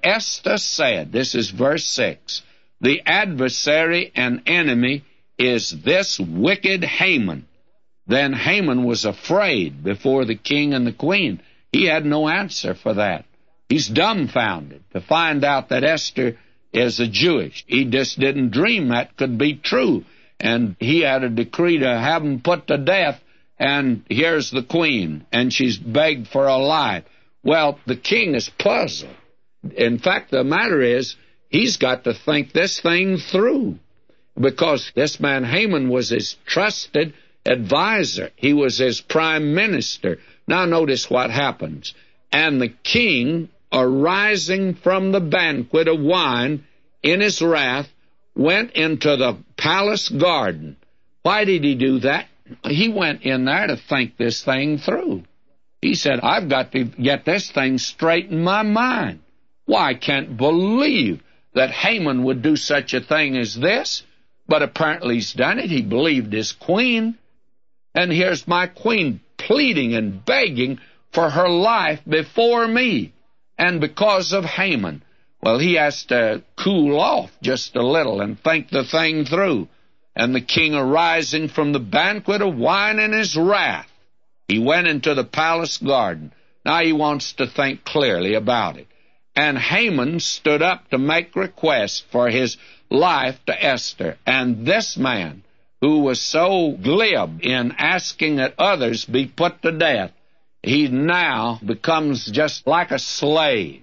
Esther said, this is verse 6, the adversary and enemy is this wicked Haman. Then Haman was afraid before the king and the queen. He had no answer for that. He's dumbfounded to find out that Esther is a Jewish. He just didn't dream that could be true. And he had a decree to have him put to death, and here's the queen, and she's begged for a life. Well, the king is puzzled. In fact, the matter is, he's got to think this thing through, because this man Haman was his trusted advisor. He was his prime minister. Now notice what happens. And the king, arising from the banquet of wine in his wrath, went into the palace garden. Why did he do that? He went in there to think this thing through. He said, I've got to get this thing straight in my mind. Why, I can't believe that Haman would do such a thing as this, but apparently he's done it. He believed his queen, and here's my queen pleading and begging for her life before me, and because of Haman. Well, he has to cool off just a little and think the thing through. And the king, arising from the banquet of wine in his wrath, he went into the palace garden. Now he wants to think clearly about it. And Haman stood up to make request for his life to Esther. And this man, who was so glib in asking that others be put to death, he now becomes just like a slave.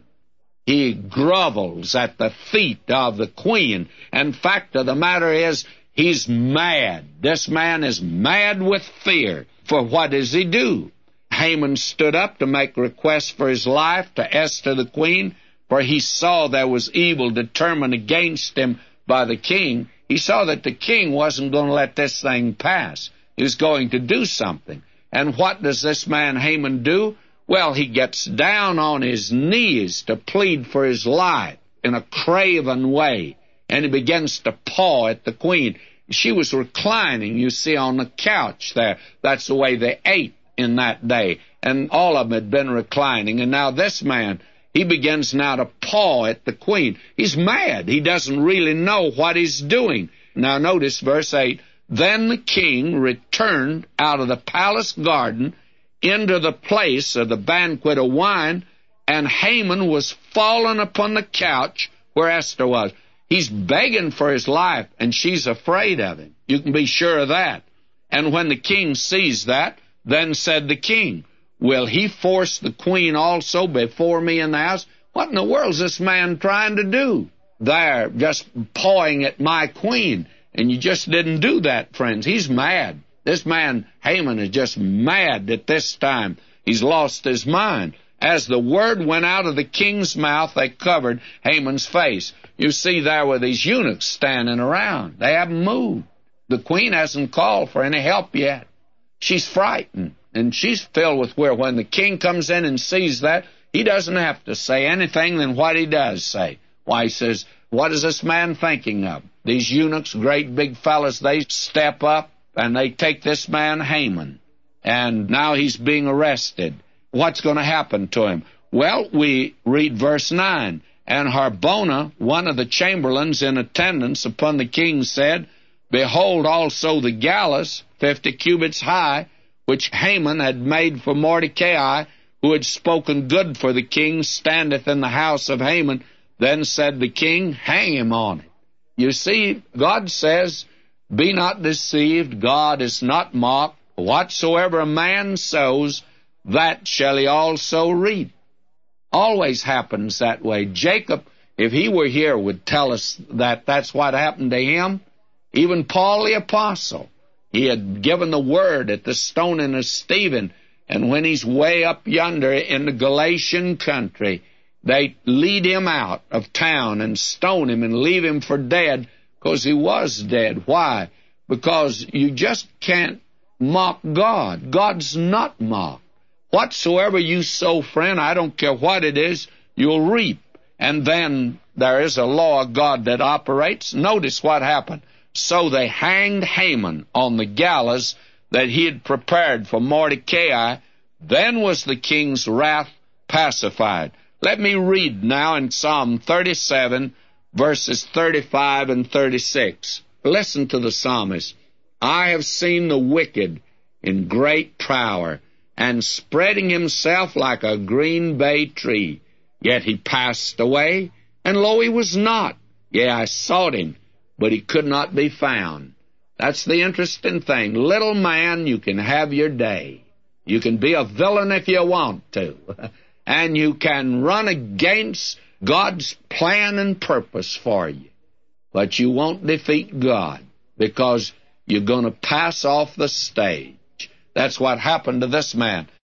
He grovels at the feet of the queen. And fact of the matter is, he's mad. This man is mad with fear. For what does he do? Haman stood up to make request for his life to Esther the queen, for he saw there was evil determined against him by the king. He saw that the king wasn't going to let this thing pass. He was going to do something. And what does this man Haman do? Well, he gets down on his knees to plead for his life in a craven way, and he begins to paw at the queen. She was reclining, you see, on the couch there. That's the way they ate in that day, and all of them had been reclining. And now this man, he begins now to paw at the queen. He's mad. He doesn't really know what he's doing. Now notice verse 8. Then the king returned out of the palace garden into the place of the banquet of wine, and Haman was fallen upon the couch where Esther was. He's begging for his life, and she's afraid of him. You can be sure of that. And when the king sees that, then said the king, will he force the queen also before me in the house? What in the world is this man trying to do? There, just pawing at my queen. And you just didn't do that, friends. He's mad. This man, Haman, is just mad at this time. He's lost his mind. As the word went out of the king's mouth, they covered Haman's face. You see, there were these eunuchs standing around. They haven't moved. The queen hasn't called for any help yet. She's frightened, and she's filled with fear. When the king comes in and sees that, he doesn't have to say anything than what he does say. Why, he says, what is this man thinking of? These eunuchs, great big fellas, they step up, and they take this man Haman. And now he's being arrested. What's going to happen to him? Well, we read verse 9. And Harbona, one of the chamberlains in attendance upon the king, said, behold also the gallows, 50 cubits high, which Haman had made for Mordecai, who had spoken good for the king, standeth in the house of Haman. Then said the king, hang him on it. You see, God says, be not deceived, God is not mocked. Whatsoever a man sows, that shall he also reap. Always happens that way. Jacob, if he were here, would tell us that that's what happened to him. Even Paul the Apostle, he had given the word at the stoning of Stephen, and when he's way up yonder in the Galatian country, they lead him out of town and stone him and leave him for dead, because he was dead. Why? Because you just can't mock God. God's not mocked. Whatsoever you sow, friend, I don't care what it is, you'll reap. And then there is a law of God that operates. Notice what happened. So they hanged Haman on the gallows that he had prepared for Mordecai. Then was the king's wrath pacified. Let me read now in Psalm 37, verses 35 and 36. Listen to the psalmist. I have seen the wicked in great power, and spreading himself like a green bay tree. Yet he passed away, and lo, he was not. Yea, I sought him, but he could not be found. That's the interesting thing. Little man, you can have your day. You can be a villain if you want to. And you can run against God's plan and purpose for you. But you won't defeat God, because you're going to pass off the stage. That's what happened to this man.